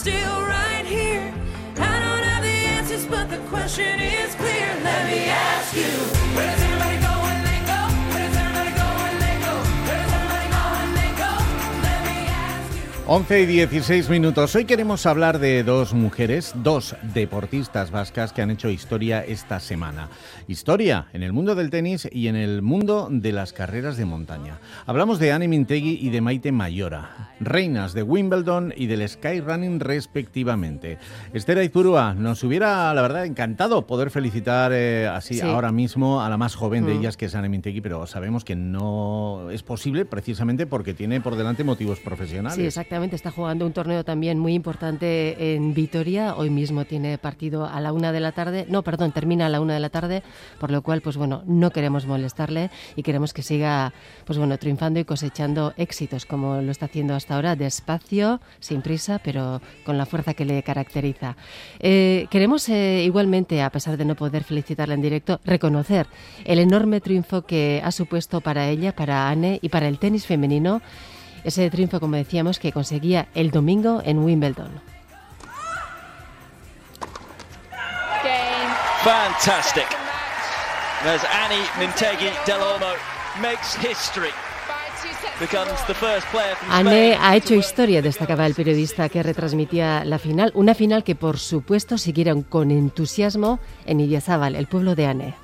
still right here. I don't have the answers, but the question is clear. Let me ask you, where does everybody go when they go? Where does everybody go when they go? Where does everybody go when they go? Let me ask you. 11 y 16 minutos. Hoy queremos hablar de dos mujeres, dos deportistas vascas que han hecho historia esta semana. Historia en el mundo del tenis y en el mundo de las carreras de montaña. Hablamos de Ane Mintegi y de Maite Mayora, reinas de Wimbledon y del Skyrunning respectivamente. Esther Aizpurua, nos hubiera, la verdad, encantado poder felicitar así ahora mismo a la más joven de ellas, que es Ane Mintegi, pero sabemos que no es posible precisamente porque tiene por delante motivos profesionales. Sí, exactamente. Está jugando un torneo también muy importante en Vitoria. Hoy mismo tiene partido a la 1 de la tarde. No, perdón, termina a la 1 de la tarde, por lo cual, pues bueno, no queremos molestarle y queremos que siga, pues bueno, triunfando y cosechando éxitos, como lo está haciendo hasta ahora, despacio, sin prisa, pero con la fuerza que le caracteriza. Queremos igualmente, a pesar de no poder felicitarla en directo, reconocer el enorme triunfo que ha supuesto para ella, para Ane y para el tenis femenino. Ese triunfo, como decíamos, que conseguía el domingo en Wimbledon. Fantastic. As Ane Mintegi del Olmo makes history. Becomes the first player from Spain. Ane ha hecho historia, destacaba el periodista que retransmitía la final. Una final que, por supuesto, siguieron con entusiasmo en Idiazábal, el pueblo de Ane.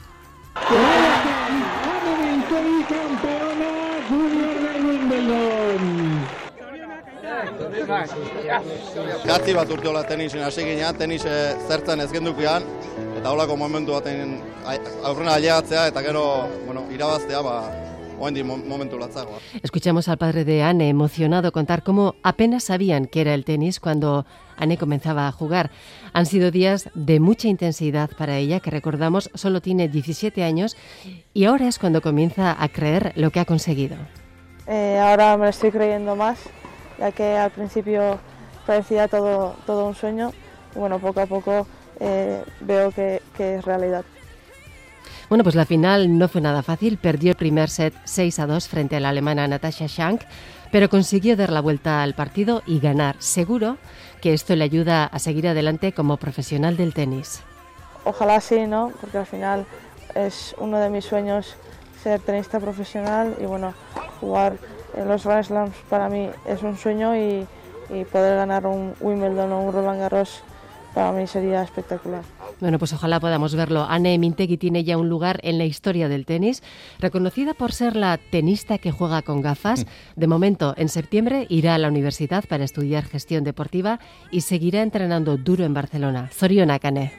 Gatzi bat urte hola tenisen hasi ginean, tenis zertzen ez gendukian, eta holako momentu baten aurrena ailegatzea eta gero, irabaztea, oraindik momentu latzagoa. Escuchamos al padre de Ane emocionado contar cómo apenas sabían qué era el tenis cuando Ane comenzaba a jugar. Han sido días de mucha intensidad para ella, que recordamos solo tiene 17 años y ahora es cuando comienza a creer lo que ha conseguido. Ahora me lo estoy creyendo más, ya que al principio parecía todo un sueño y bueno, poco a poco veo que es realidad. Bueno, pues la final no fue nada fácil, perdió el primer set 6-2 frente a la alemana Natascha Schank, pero consiguió dar la vuelta al partido y ganar. Seguro que esto le ayuda a seguir adelante como profesional del tenis. Ojalá sí, ¿no? Porque al final es uno de mis sueños ser tenista profesional y bueno, jugar en los Grand Slams para mí es un sueño y poder ganar un Wimbledon o un Roland Garros para mí sería espectacular. Bueno, pues ojalá podamos verlo. Ane Mintegi tiene ya un lugar en la historia del tenis, reconocida por ser la tenista que juega con gafas. De momento, en septiembre irá a la universidad para estudiar gestión deportiva y seguirá entrenando duro en Barcelona. Zorionak, Ane.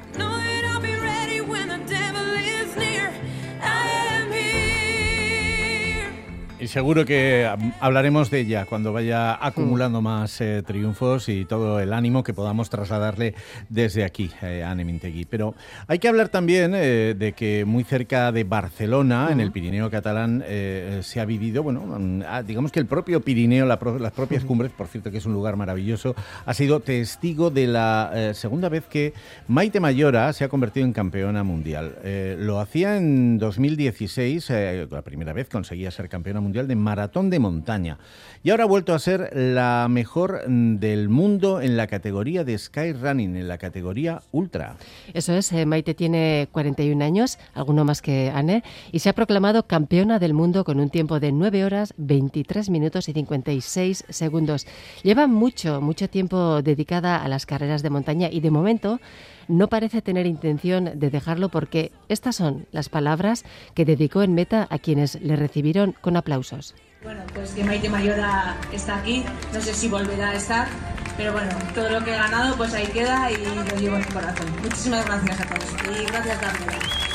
Y seguro que hablaremos de ella cuando vaya acumulando más triunfos y todo el ánimo que podamos trasladarle desde aquí, Ane Mintegi. Pero hay que hablar también de que muy cerca de Barcelona, en el Pirineo catalán, se ha vivido, digamos que el propio Pirineo, las propias cumbres, por cierto que es un lugar maravilloso, ha sido testigo de la segunda vez que Maite Mayora se ha convertido en campeona mundial. Lo hacía en 2016, la primera vez conseguía ser campeona mundial de maratón de montaña y ahora ha vuelto a ser la mejor del mundo en la categoría de Skyrunning, en la categoría ultra. Eso es, Maite tiene 41 años, alguno más que Ane, y se ha proclamado campeona del mundo con un tiempo de 9 horas, 23 minutos y 56 segundos. Lleva mucho tiempo dedicada a las carreras de montaña y de momento no parece tener intención de dejarlo porque estas son las palabras que dedicó en meta a quienes le recibieron con aplausos. Bueno, pues que Maite Mayora está aquí, no sé si volverá a estar, pero bueno, todo lo que he ganado pues ahí queda y lo llevo en mi corazón. Muchísimas gracias a todos y gracias también.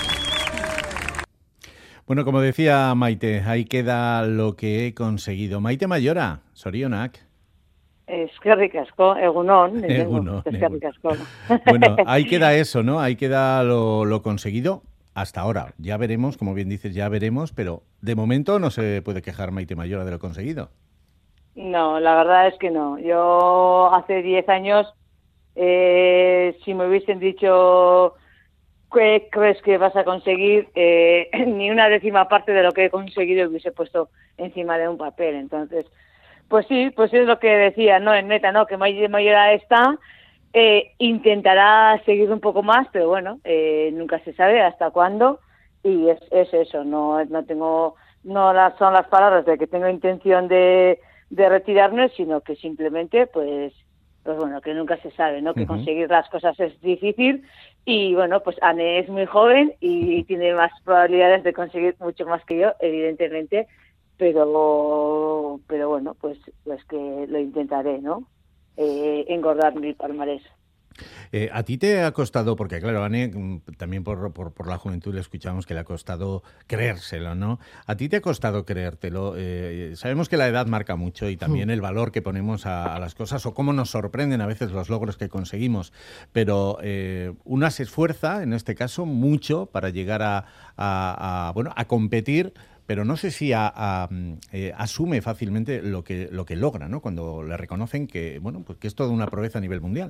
Bueno, como decía Maite, ahí queda lo que he conseguido. Maite Mayora, zorionak. Eskerrik asko, egunon. Eskerrik asko. Bueno, ahí queda eso, ¿no? Ahí queda lo conseguido hasta ahora. Ya veremos, como bien dices, pero de momento no se puede quejar Maite Mayora de lo conseguido. No, la verdad es que no. Yo hace 10 años, si me hubiesen dicho ¿qué crees que vas a conseguir? Ni una décima parte de lo que he conseguido hubiese puesto encima de un papel. Entonces, Pues sí, pues es lo que decía, ¿no? En neta, ¿no? Que Mayora está, intentará seguir un poco más, pero bueno, nunca se sabe hasta cuándo, y es eso, no son las palabras de que tengo intención de retirarme, sino que simplemente, pues bueno, que nunca se sabe, ¿no? Que conseguir las cosas es difícil, y bueno, pues Anne es muy joven y tiene más probabilidades de conseguir mucho más que yo, evidentemente, pero bueno, pues que lo intentaré, ¿no? Engordar mi palmarés. ¿A ti te ha costado, porque claro, Anne, también por la juventud le escuchamos que le ha costado creérselo, ¿no? ¿A ti te ha costado creértelo? Sabemos que la edad marca mucho y también el valor que ponemos a las cosas o cómo nos sorprenden a veces los logros que conseguimos, pero una se esfuerza, en este caso, mucho para llegar a competir, pero no sé si asume fácilmente lo que logra, ¿no? Cuando le reconocen que, bueno, pues que es toda una proeza a nivel mundial.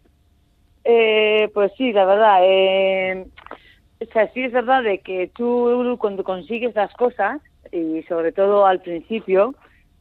Pues sí, la verdad. O sea, sí es verdad de que tú cuando consigues las cosas, y sobre todo al principio,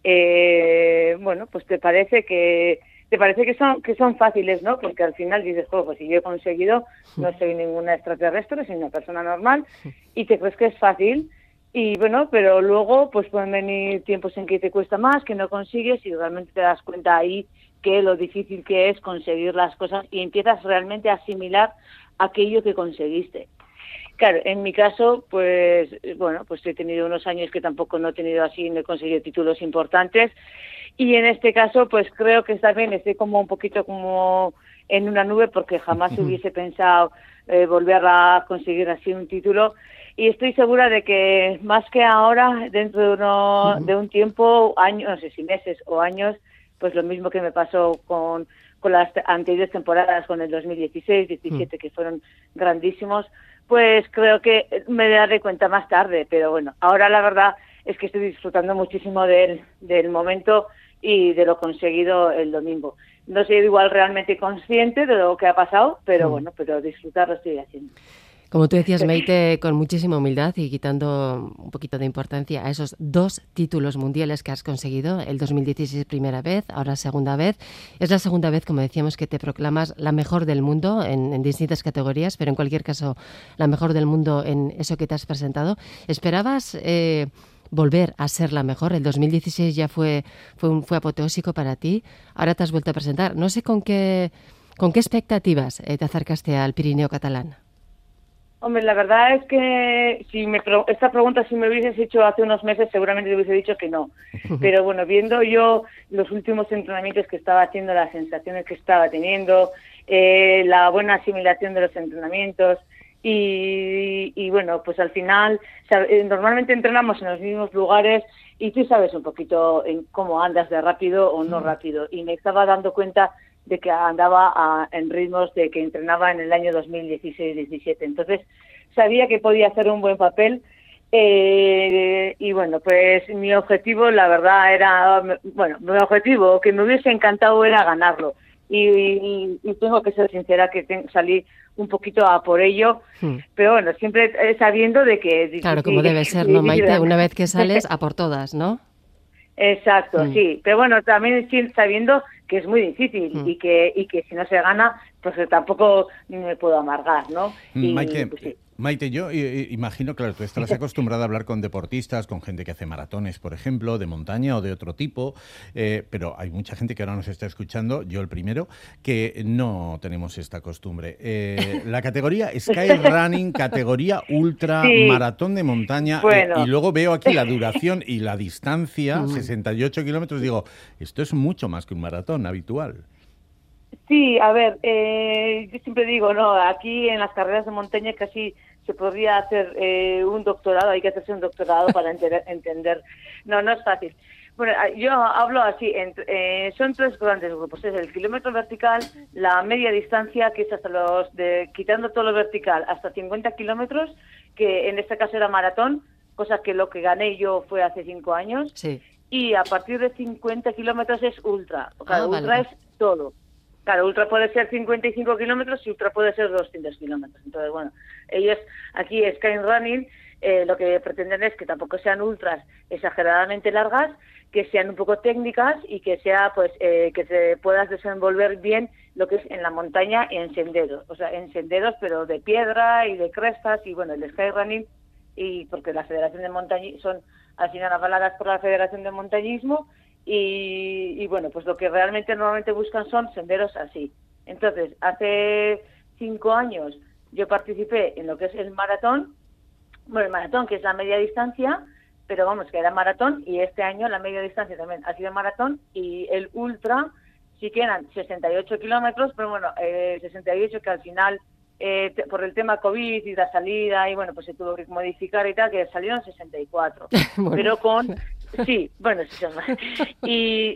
bueno, pues te parece que son fáciles, ¿no? Porque al final dices, pues si yo he conseguido, no soy ninguna extraterrestre, soy una persona normal, y te crees que es fácil. Y bueno, pero luego pues pueden venir tiempos en que te cuesta más, que no consigues, y realmente te das cuenta ahí que lo difícil que es conseguir las cosas y empiezas realmente a asimilar aquello que conseguiste. Claro, en mi caso, pues bueno, pues he tenido unos años que tampoco no he tenido así, no he conseguido títulos importantes, y en este caso pues creo que también estoy como un poquito como en una nube, porque jamás hubiese pensado volver a conseguir así un título, y estoy segura de que más que ahora, dentro de un tiempo, años, no sé si meses o años, pues lo mismo que me pasó con las anteriores temporadas, con el 2016, 17, que fueron grandísimos, pues creo que me daré cuenta más tarde, pero bueno, ahora la verdad es que estoy disfrutando muchísimo del momento y de lo conseguido el domingo. No soy igual realmente consciente de lo que ha pasado, pero bueno, pero disfrutar lo estoy haciendo. Como tú decías, Maite, con muchísima humildad y quitando un poquito de importancia a esos 2 títulos mundiales que has conseguido, el 2016 primera vez, ahora segunda vez. Es la segunda vez, como decíamos, que te proclamas la mejor del mundo en distintas categorías, pero en cualquier caso la mejor del mundo en eso que te has presentado. ¿Esperabas volver a ser la mejor? El 2016 ya fue apoteósico para ti, ahora te has vuelto a presentar. No sé con qué expectativas te acercaste al Pirineo catalán. Hombre, la verdad es que esta pregunta si me hubieses hecho hace unos meses seguramente te hubiese dicho que no. Pero bueno, viendo yo los últimos entrenamientos que estaba haciendo, las sensaciones que estaba teniendo, la buena asimilación de los entrenamientos y bueno, pues al final normalmente entrenamos en los mismos lugares y tú sabes un poquito en cómo andas de rápido o no rápido. Y me estaba dando cuenta de que andaba en ritmos de que entrenaba en el año 2016-17. Entonces, sabía que podía hacer un buen papel y bueno, pues mi objetivo, la verdad, era... Bueno, mi objetivo, que me hubiese encantado, era ganarlo. Y tengo que ser sincera que salí un poquito a por ello, pero bueno, siempre sabiendo de que... Claro, como debe ser, ¿no, Maite? Una vez que sales, a por todas, ¿no? Exacto, sí, pero bueno, también sabiendo que es muy difícil y que si no se gana, pues tampoco me puedo amargar, ¿no? Y, Maite, pues, sí. Maite, yo imagino, claro, tú estás acostumbrada a hablar con deportistas, con gente que hace maratones, por ejemplo, de montaña o de otro tipo, pero hay mucha gente que ahora nos está escuchando, yo el primero, que no tenemos esta costumbre. La categoría Skyrunning, categoría ultra, sí, maratón de montaña, bueno. Y luego veo aquí la duración y la distancia, 68 kilómetros, digo, esto es mucho más que un maratón habitual. Sí, a ver, yo siempre digo, no, aquí en las carreras de montaña casi se podría hacer un doctorado, hay que hacerse un doctorado para entender. No es fácil. Bueno, yo hablo así, son 3 grandes grupos, es el kilómetro vertical, la media distancia, que es hasta quitando todo lo vertical, hasta 50 kilómetros, que en este caso era maratón, cosa que lo que gané yo fue hace 5 años, sí. Y a partir de 50 kilómetros es ultra, claro, ultra vale. Es todo. Claro, ultra puede ser 55 kilómetros y ultra puede ser 200 kilómetros. Entonces, bueno, ellos aquí, Skyrunning, lo que pretenden es que tampoco sean ultras exageradamente largas, que sean un poco técnicas y que sea pues que se puedas desenvolver bien lo que es en la montaña en senderos, o sea, en senderos pero de piedra y de crestas y bueno, el skyrunning y porque la Federación de Montañismo son al final avaladas por la Federación de Montañismo y bueno, pues lo que realmente normalmente buscan son senderos así. Entonces, hace 5 años yo participé en lo que es el maratón, bueno, el maratón que es la media distancia, pero vamos, que era maratón, y este año la media distancia también ha sido maratón, y el ultra sí que eran 68 kilómetros, pero bueno, 68 que al final, por el tema COVID y la salida, y bueno, pues se tuvo que modificar y tal, que salieron 64. Bueno. Pero con... Sí, bueno, sí son más. Y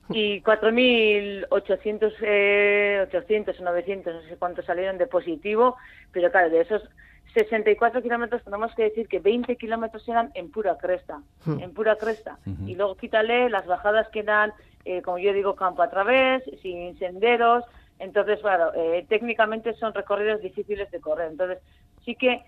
4.800, 800 o 900, no sé cuántos salieron de positivo, pero claro, de esos 64 kilómetros tenemos que decir que 20 kilómetros eran en pura cresta, y luego quítale las bajadas que eran, como yo digo, campo a través, sin senderos, entonces claro, técnicamente son recorridos difíciles de correr, entonces sí que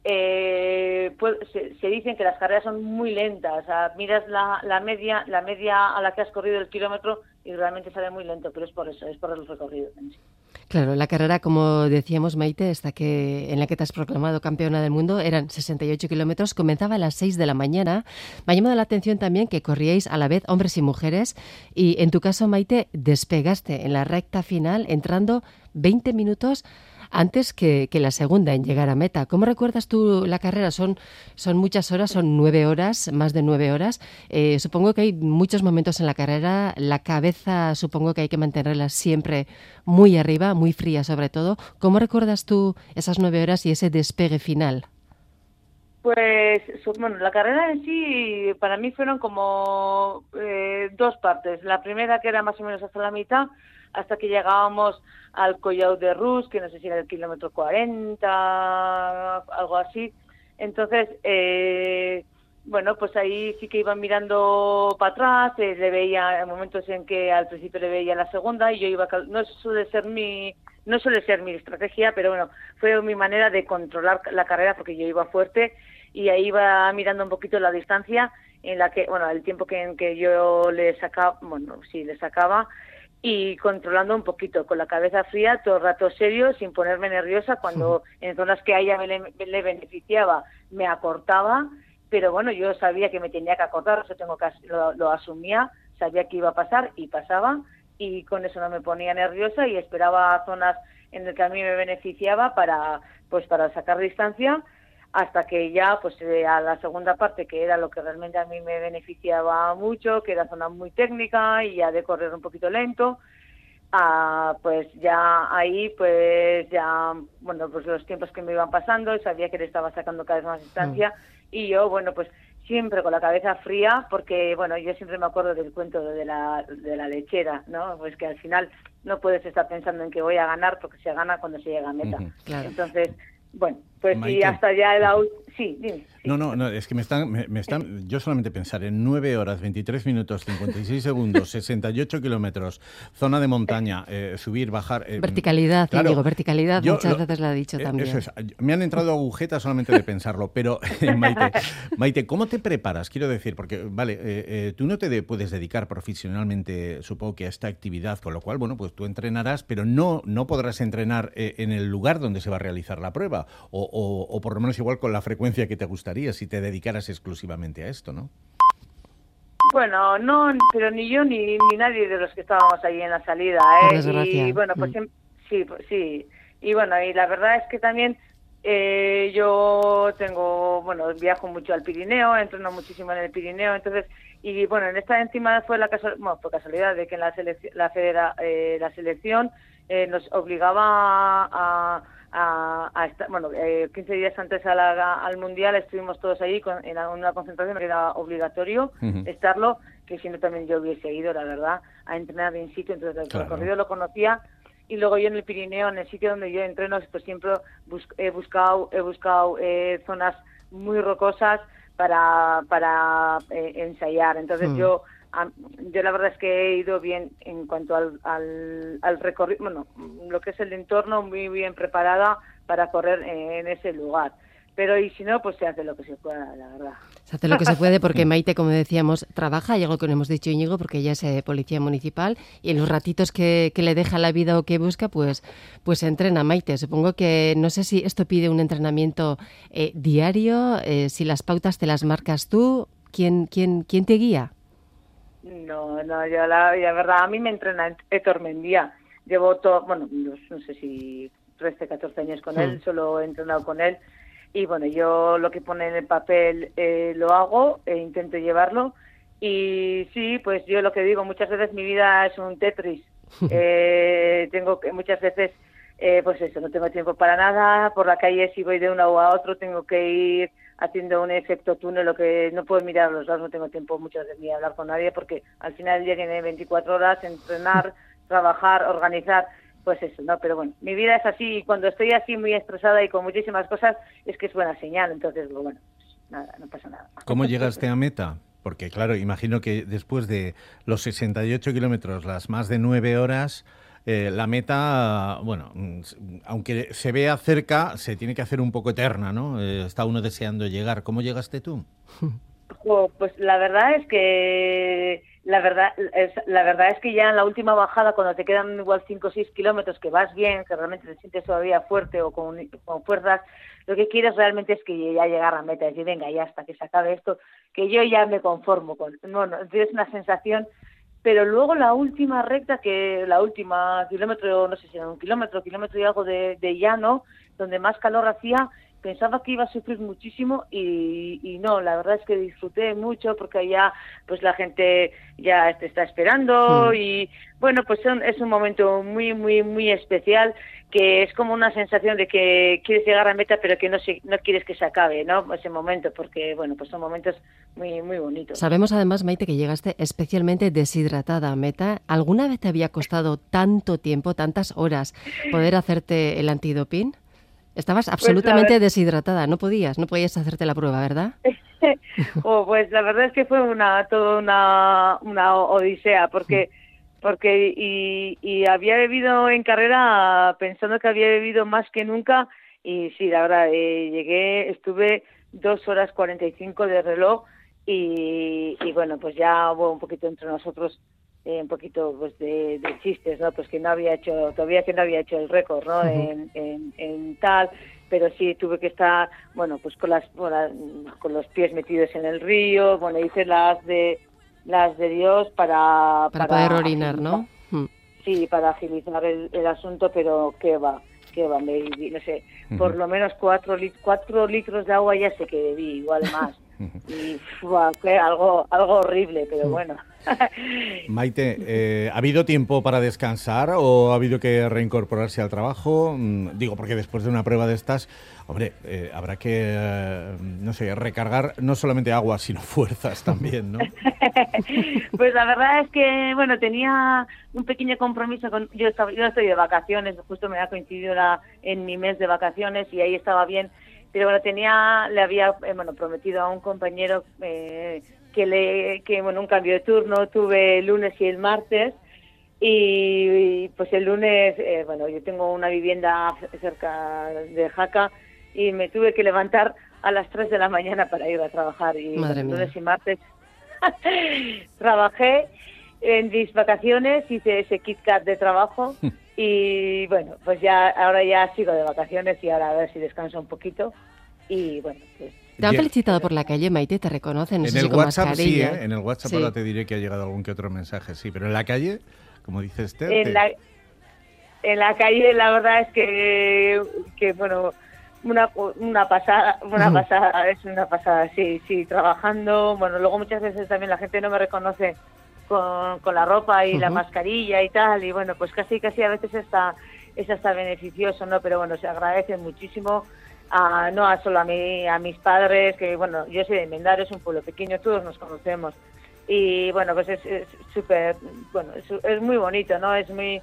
se dicen que las carreras son muy lentas, o sea, miras la media a la que has corrido el kilómetro y realmente sale muy lento, pero es por eso, es por el recorrido en sí. Claro, la carrera, como decíamos, Maite, en la que te has proclamado campeona del mundo, eran 68 kilómetros, comenzaba a las 6 de la mañana. Me ha llamado la atención también que corríais a la vez hombres y mujeres y en tu caso, Maite, despegaste en la recta final entrando 20 minutos antes que la segunda en llegar a meta. ¿Cómo recuerdas tú la carrera? Son muchas horas, son 9 horas, más de 9 horas. Supongo que hay muchos momentos en la carrera. La cabeza supongo que hay que mantenerla siempre muy arriba, muy fría sobre todo. ¿Cómo recuerdas tú esas 9 horas y ese despegue final? Pues, bueno, la carrera en sí para mí fueron como 2 partes. La primera que era más o menos hasta la mitad, hasta que llegábamos al Collao de Rus, que no sé si era el kilómetro 40, algo así. Entonces, bueno, pues ahí sí que iban mirando para atrás, le veía en momentos en que al principio le veía la segunda y yo iba, no suele ser mi estrategia, pero bueno, fue mi manera de controlar la carrera porque yo iba fuerte y ahí iba mirando un poquito la distancia en la que, bueno, el tiempo en que yo le sacaba, y controlando un poquito, con la cabeza fría, todo el rato serio, sin ponerme nerviosa, cuando en zonas que a ella le beneficiaba me acortaba, pero bueno, yo sabía que me tenía que acortar, lo asumía, sabía que iba a pasar y pasaba, y con eso no me ponía nerviosa y esperaba zonas en las que a mí me beneficiaba para sacar distancia, hasta que ya pues a la segunda parte, que era lo que realmente a mí me beneficiaba mucho, que era zona muy técnica y ya de correr un poquito lento, pues ya ahí pues ya, bueno, pues los tiempos que me iban pasando, sabía que le estaba sacando cada vez más distancia y yo, bueno, pues siempre con la cabeza fría, porque bueno, yo siempre me acuerdo del cuento de la lechera, ¿no? Pues que al final no puedes estar pensando en que voy a ganar, porque se gana cuando se llega a meta. Claro. Entonces, bueno, pues Maite. sí, hasta ya sí, dime. Sí. No, es que me están, yo solamente pensar en 9 horas, 23 minutos, 56 segundos, 68 kilómetros, zona de montaña, subir, bajar. Verticalidad, claro, Íñigo, verticalidad, muchas veces lo ha dicho también. Eso es, me han entrado agujetas solamente de pensarlo, pero Maite, ¿cómo te preparas? Quiero decir, porque, vale, tú no te puedes dedicar profesionalmente, supongo que a esta actividad, con lo cual, bueno, pues tú entrenarás, pero no podrás entrenar en el lugar donde se va a realizar la prueba, o por lo menos igual con la frecuencia que te gustaría si te dedicaras exclusivamente a esto, ¿no? Bueno, no, pero ni yo ni nadie de los que estábamos ahí en la salida, Por desgracia. Y bueno, pues sí. Y bueno, y la verdad es que también yo viajo mucho al Pirineo, entreno muchísimo en el Pirineo, entonces, y bueno, en esta encima fue por casualidad de que en la selección nos obligaba a estar, 15 días antes al Mundial estuvimos todos allí en una concentración que era obligatorio estarlo, que si no también yo hubiese ido, la verdad, a entrenar in situ, entonces el recorrido lo conocía, y luego yo en el Pirineo, en el sitio donde yo entreno, pues siempre he buscado zonas muy rocosas para ensayar, entonces yo la verdad es que he ido bien en cuanto al recorrido, lo que es el entorno, muy bien preparada para correr en ese lugar. pero y si no, pues se hace lo que se pueda, la verdad. Se hace lo que se puede porque Maite, como decíamos, trabaja, y algo que no hemos dicho Íñigo, porque ella es policía municipal, y en los ratitos que le deja la vida o que busca, pues entrena. Maite, supongo que, no sé si esto pide un entrenamiento diario, si las pautas te las marcas tú, ¿quién te guía? No, yo la verdad, a mí me entrena Héctor Mendía. Llevo no sé si 13, 14 años con él, solo he entrenado con él. Y bueno, yo lo que pone en el papel lo hago, intento llevarlo. Y sí, pues yo lo que digo, muchas veces mi vida es un Tetris. Tengo que muchas veces, pues eso, no tengo tiempo para nada. Por la calle, si voy de uno a otro, tengo que ir haciendo un efecto túnel, lo que no puedo mirar a los lados, no tengo tiempo muchas veces ni hablar con nadie, porque al final el día tiene 24 horas, entrenar, trabajar, organizar. Pues eso, ¿no? Pero bueno, mi vida es así, y cuando estoy así muy estresada y con muchísimas cosas, es que es buena señal, entonces, bueno, pues nada, no pasa nada. ¿Cómo llegaste a meta? Porque, claro, imagino que después de los 68 kilómetros, las más de 9 horas, la meta, bueno, aunque se vea cerca, se tiene que hacer un poco eterna, ¿no? Está uno deseando llegar. ¿Cómo llegaste tú? Pues la verdad es que ya en la última bajada, cuando te quedan igual 5 o 6 kilómetros, que vas bien, que realmente te sientes todavía fuerte o con fuerzas, lo que quieres realmente es que ya llegar a meta, decir, venga, ya hasta que se acabe esto, que yo ya me conformo con... Bueno, tienes una sensación, pero luego la última recta, kilómetro, no sé si era un kilómetro y algo de llano, donde más calor hacía, pensaba que iba a sufrir muchísimo y no, la verdad es que disfruté mucho porque allá pues la gente ya te está esperando y bueno, pues es un momento muy, muy, muy especial, que es como una sensación de que quieres llegar a meta pero que no quieres que se acabe, ¿no? Ese momento, porque bueno, pues son momentos muy, muy bonitos. Sabemos además, Maite, que llegaste especialmente deshidratada a meta. ¿Alguna vez te había costado tanto tiempo, tantas horas, poder hacerte el antidoping? Estabas absolutamente deshidratada, no podías hacerte la prueba, ¿verdad? Pues la verdad es que fue toda una odisea, porque había bebido en carrera pensando que había bebido más que nunca, y sí, la verdad, estuve 2 horas 45 de reloj, y bueno, pues ya hubo un poquito entre nosotros, un poquito pues de chistes, ¿no? Pues que no había hecho el récord, ¿no? En tal, pero sí tuve que estar, bueno, pues con los pies metidos en el río, bueno, hice las de Dios para poder orinar, ¿no? Sí, para agilizar el asunto, pero qué va, no sé, por lo menos 4 litros de agua ya sé que bebí, igual más. Y fue algo horrible, pero bueno. Maite, ¿ha habido tiempo para descansar o ha habido que reincorporarse al trabajo? Digo, porque después de una prueba de estas, hombre, habrá que, no sé, recargar no solamente agua, sino fuerzas también, ¿no? Pues la verdad es que, bueno, tenía un pequeño compromiso yo estoy de vacaciones, justo me ha coincidido en mi mes de vacaciones y ahí estaba bien. Pero bueno, le había prometido a un compañero que un cambio de turno tuve el lunes y el martes, y pues el lunes, yo tengo una vivienda cerca de Jaca y me tuve que levantar a las 3 de la mañana para ir a trabajar, y el lunes y martes trabajé en mis vacaciones, hice ese Kit Kat de trabajo. Y bueno, pues ahora ya sigo de vacaciones y ahora a ver si descanso un poquito. Y bueno, pues... ¿Te han felicitado por la calle, Maite? ¿Te reconocen? No en sé el si con WhatsApp mascarilla. sí, en el WhatsApp sí. Ahora te diré que ha llegado algún que otro mensaje, sí. Pero en la calle, como dice Esther... En la calle la verdad es que bueno, una pasada, es una pasada, sí, trabajando. Bueno, luego muchas veces también la gente no me reconoce con la ropa y la mascarilla y tal, y bueno, pues casi a veces es hasta beneficioso, ¿no? Pero bueno, se agradece muchísimo, no solo a mis padres, que bueno, yo soy de Mendaro, es un pueblo pequeño, todos nos conocemos, y bueno, pues es súper, bueno, es muy bonito, ¿no? Es muy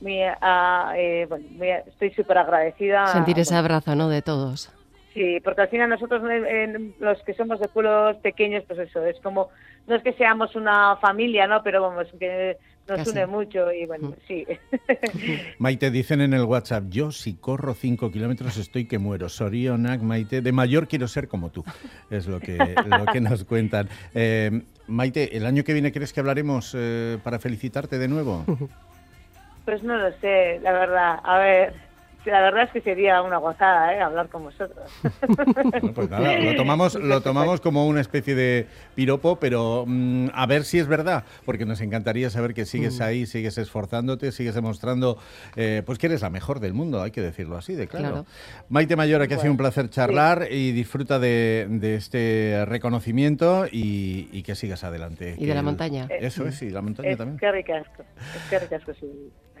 estoy súper agradecida. Sentir ese abrazo, ¿no?, de todos. Sí, porque al final nosotros, los que somos de pueblos pequeños, pues eso, es como, no es que seamos una familia, ¿no? Pero vamos, que nos Casi. une mucho y bueno, sí. Maite, dicen en el WhatsApp, yo si corro 5 kilómetros estoy que muero. Sorionak, Maite, de mayor quiero ser como tú, es lo que nos cuentan. Maite, ¿el año que viene crees que hablaremos para felicitarte de nuevo? Pues no lo sé, la verdad. A ver, la verdad es que sería una gozada, hablar con vosotros. Bueno, pues nada, lo tomamos como una especie de piropo, pero a ver si es verdad, porque nos encantaría saber que sigues ahí, sigues esforzándote, sigues demostrando pues que eres la mejor del mundo, hay que decirlo así, de claro. Maite Mayora, que ha sido un placer charlar y disfruta de este reconocimiento y que sigas adelante. Y de la montaña. Eso es, y la montaña también. Es que ricasco, sí.